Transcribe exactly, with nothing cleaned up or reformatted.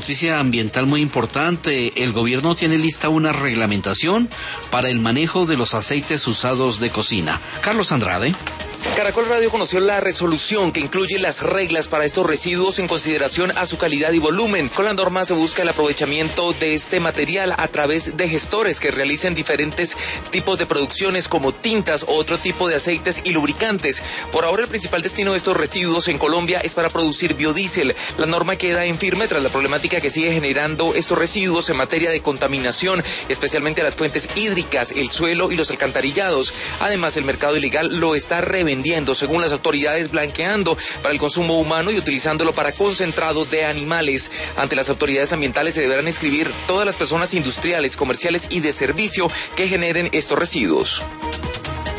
Noticia ambiental muy importante. El gobierno tiene lista una reglamentación para el manejo de los aceites usados de cocina. Carlos Andrade. Caracol Radio conoció la resolución que incluye las reglas para estos residuos en consideración a su calidad y volumen. Con la norma se busca el aprovechamiento de este material a través de gestores que realicen diferentes tipos de producciones como tintas o otro tipo de aceites y lubricantes. Por ahora el principal destino de estos residuos en Colombia es para producir biodiesel. La norma queda en firme tras la problemática que sigue generando estos residuos en materia de contaminación, especialmente las fuentes hídricas, el suelo y los alcantarillados. Además, el mercado ilegal lo está revendiendo vendiendo, según las autoridades, blanqueando para el consumo humano y utilizándolo para concentrado de animales. Ante las autoridades ambientales se deberán inscribir todas las personas industriales, comerciales y de servicio que generen estos residuos.